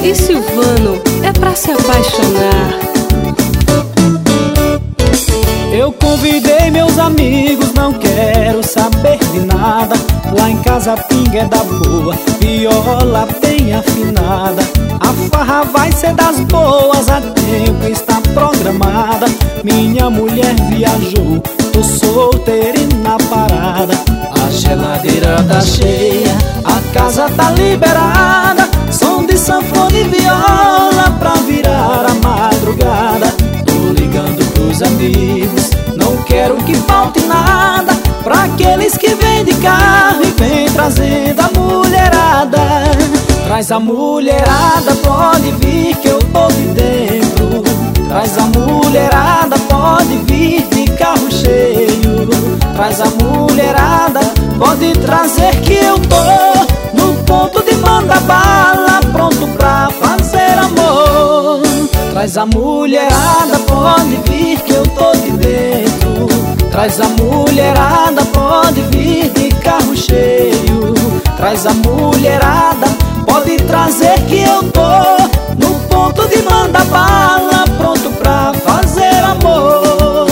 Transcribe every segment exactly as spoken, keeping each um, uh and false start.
e Silvano é pra se apaixonar. Eu convidei meus amigos, não quero saber de nada. Lá em casa a pinga é da boa, viola bem afinada. A farra vai ser das boas, a tempo está programada. Minha mulher viajou, tô solteiro e na parada. A geladeira tá cheia, a casa tá liberada. Som de sanfona e viola pra virar a madrugada. Tô ligando pros amigos, não quero que falte nada. Pra aqueles que vêm de carro e vem trazendo a mulherada. Traz a mulherada, pode vir que eu tô de dentro. Traz a mulherada, pode vir de carro cheio. Traz a mulherada, pode trazer que eu tô no ponto de manda bala, pronto pra fazer amor. Traz a mulherada, pode vir que eu tô de dentro. Traz a mulherada, pode vir de carro cheio. Traz a mulherada, pode trazer que eu tô no ponto de manda bala, pronto pra fazer amor.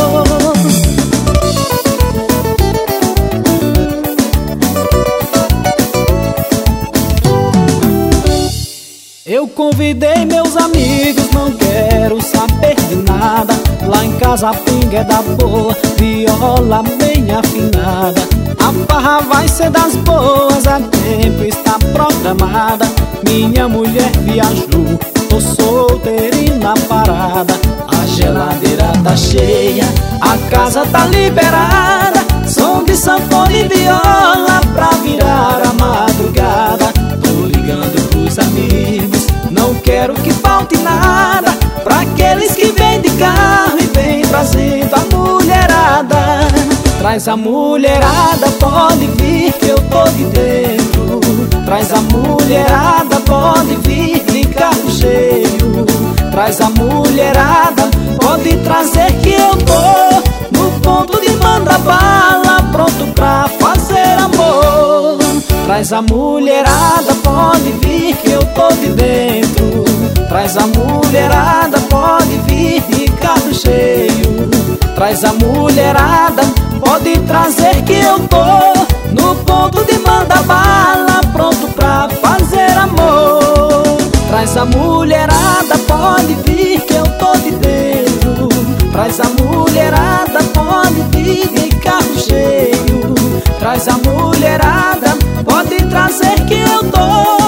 Eu convidei meus amigos, não quero saber de nada. Lá em casa a pinga é da boa, viola bem afinada. A farra vai ser das boas, a tempo está programada. Minha mulher viajou, tô solteiro e na parada. A geladeira tá cheia, a casa tá liberada. Som de sanfona e viola pra virar a madrugada. Tô ligando pros amigos, não quero que falte nada. Pra aqueles que vêm de carro e vêm trazendo a mulherada. Traz a mulherada, pode vir que eu tô de dentro. Traz a mulherada, pode vir de carro cheio. Traz a mulherada, pode trazer que eu tô no ponto de manda bala, pronto pra fazer amor. Traz a mulherada, pode vir que eu tô de dentro. Traz a mulherada, pode vir de carro cheio. Traz a mulherada, pode trazer que eu tô no ponto de manda bala, pronto pra fazer amor. Traz a mulherada, pode vir que eu tô de dentro. Traz a mulherada, pode vir de carro cheio. Traz a mulherada, pode trazer que eu tô